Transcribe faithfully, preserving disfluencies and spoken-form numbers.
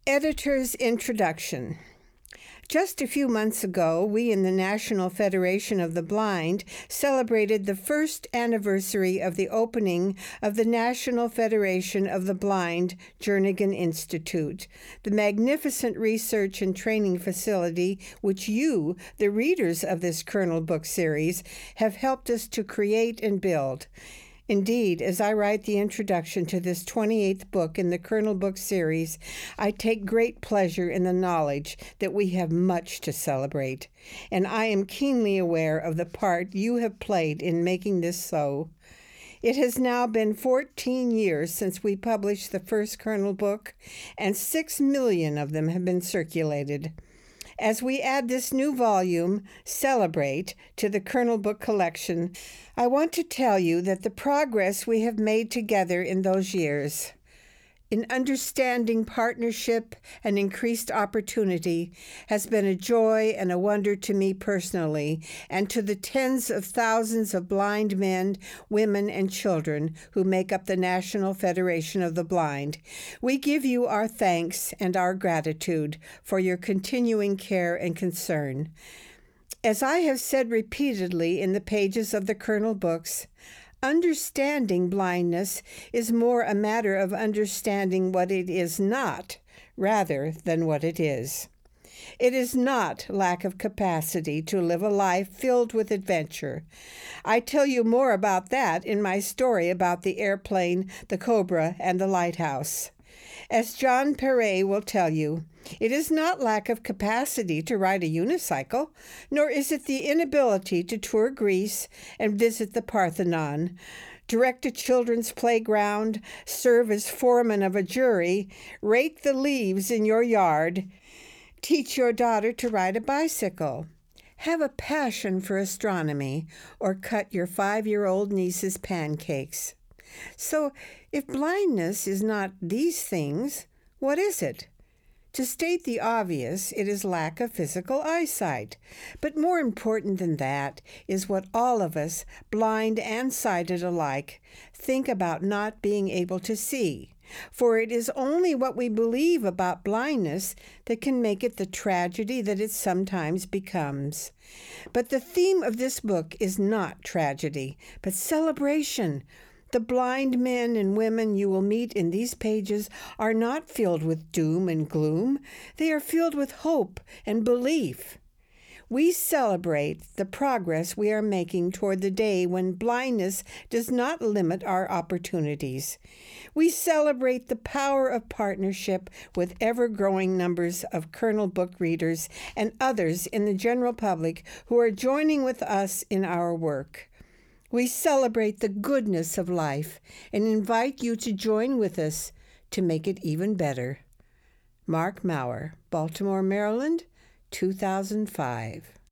Editor's Introduction. Just a few months ago, we in the National Federation of the Blind celebrated the first anniversary of the opening of the National Federation of the Blind Jernigan Institute, the magnificent research and training facility which you, the readers of this Kernel Book series, have helped us to create and build. Indeed, as I write the introduction to this twenty-eighth book in the Kernel Book series, I take great pleasure in the knowledge that we have much to celebrate, and I am keenly aware of the part you have played in making this so. It has now been fourteen years since we published the first Kernel Book, and six million of them have been circulated. As we add this new volume, Celebrate, to the Kernel Book collection, I want to tell you that the progress we have made together in those years, in understanding partnership and increased opportunity, has been a joy and a wonder to me personally, and to the tens of thousands of blind men, women, and children who make up the National Federation of the Blind. We give you our thanks and our gratitude for your continuing care and concern. As I have said repeatedly in the pages of the Kernel Books, understanding blindness is more a matter of understanding what it is not, rather than what it is. It is not lack of capacity to live a life filled with adventure. I tell you more about that in my story about the airplane, the cobra, and the lighthouse. As John Perret will tell you, it is not lack of capacity to ride a unicycle, nor is it the inability to tour Greece and visit the Parthenon, direct a children's playground, serve as foreman of a jury, rake the leaves in your yard, teach your daughter to ride a bicycle, have a passion for astronomy, or cut your five-year-old niece's pancakes. So, if blindness is not these things, what is it? To state the obvious, it is lack of physical eyesight. But more important than that is what all of us, blind and sighted alike, think about not being able to see. For it is only what we believe about blindness that can make it the tragedy that it sometimes becomes. But the theme of this book is not tragedy, but celebration. The blind men and women you will meet in these pages are not filled with doom and gloom. They are filled with hope and belief. We celebrate the progress we are making toward the day when blindness does not limit our opportunities. We celebrate the power of partnership with ever-growing numbers of Kernel Book readers and others in the general public who are joining with us in our work. We celebrate the goodness of life and invite you to join with us to make it even better. Mark Maurer, Baltimore, Maryland, two thousand five.